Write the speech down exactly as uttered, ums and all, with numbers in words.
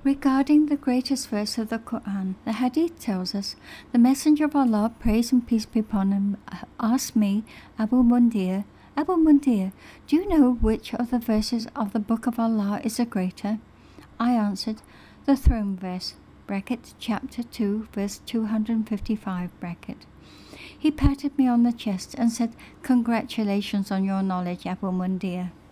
Regarding the greatest verse of the Quran, the Hadith tells us, the Messenger of Allah, praise and peace be upon him, asked me, Abu Mundir, Abu Mundir, do you know which of the verses of the Book of Allah is the greater? I answered, the throne verse, bracket, chapter two, verse two hundred fifty-five, bracket. He patted me on the chest and said, congratulations on your knowledge, Abu Mundir.